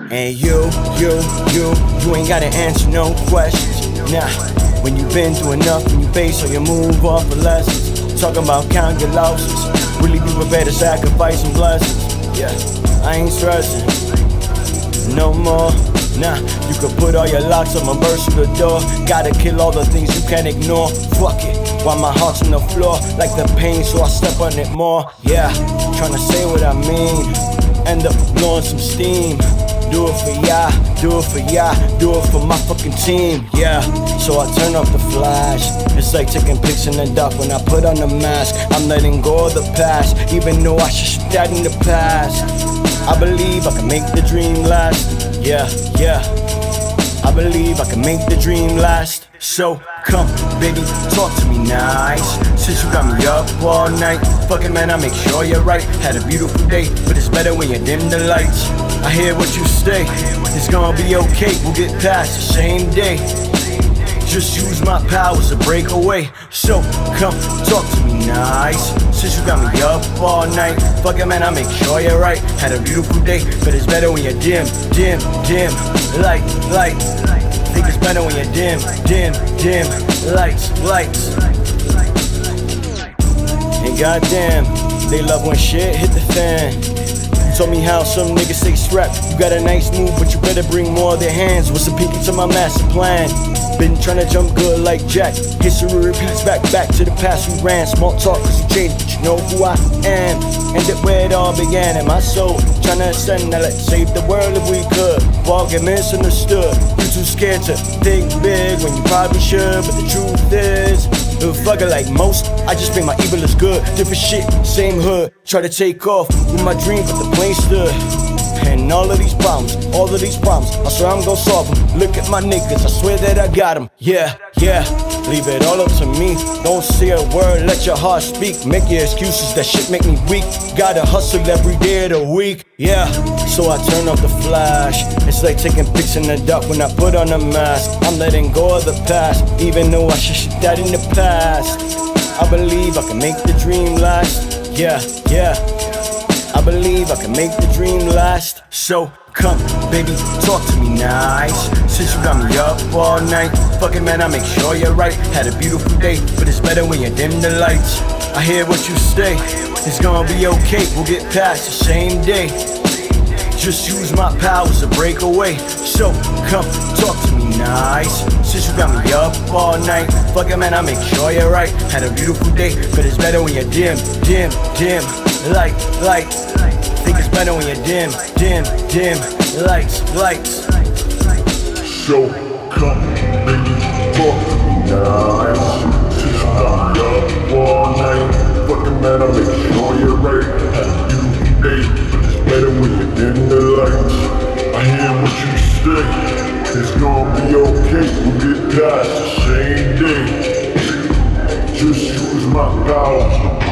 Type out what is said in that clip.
And you ain't gotta answer no questions. Nah, when you been through enough and you base on your move off of lessons. Talking about counting your losses, really be prepared to sacrifice some blessings. Yeah, I ain't stressing no more. Nah, you can put all your locks on my burst through the door. Gotta kill all the things you can't ignore. Fuck it, while my heart's on the floor like the pain, so I step on it more. Yeah, tryna say what I mean, end up blowing some steam. Do it for ya, do it for ya, do it for my fucking team. Yeah, so I turn off the flash. It's like taking pics in the dark when I put on the mask. I'm letting go of the past, even though I should that in the past. I believe I can make the dream last. Yeah, I believe I can make the dream last. So come, baby, talk to me nice. Since you got me up all night, fucking man, I make sure you're right. Had a beautiful day, but it's better when you dim the lights. I hear what you say, it's gonna be okay. We'll get past the same day. Just use my powers to break away. So come, talk to me nice. Since you got me up all night, fuck it man, I make sure you're right. Had a beautiful day, but it's better when you're dim. Light. Think it's better when you're dim. Lights. And goddamn, they love when shit hit the fan. You told me how some niggas say strap. You got a nice move, but you better bring more of their hands. What's the peeking to my master plan? Been tryna jump good like Jack. History repeats back to the past we ran. Small talk cause you changed, but you know who I am. And it where it all began in my soul. Tryna ascend, now let's save the world if we could. All get misunderstood. You too scared to think big when you probably should. But the truth is, fuck it like most, I just think my evil is good. Different shit, same hood. Try to take off with my dream, but the plane stood. And all of these problems, I swear I'm gon' solve them. Look at my niggas, I swear that I got them. Yeah, leave it all up to me. Don't say a word, let your heart speak. Make your excuses, that shit make me weak. Gotta hustle every day of the week. Yeah, so I turn off the flash. It's like taking pics in the dark when I put on a mask. I'm letting go of the past, even though I should that in the past. I believe I can make the dream last. Yeah, I believe I can make the dream last. So come, baby, talk to me nice. Since you got me up all night, fucking man, I make sure you're right. Had a beautiful day, but it's better when you dim the lights. I hear what you say, it's gonna be okay. We'll get past the same day. Just use my powers to break away. So come, talk to me nice. Since you got me up all night, fucking man, I make sure you're right. Had a beautiful day, but it's better when you're dim. Light. Think it's better when you're dim. Lights. So come, baby, talk to me nice. Since you got me up all night, fucking man, I make sure you're right. Had a beautiful day, but it's better when you dim the lights. I hear what you say, it's gonna be okay. We'll get past the same day. Just use my powers.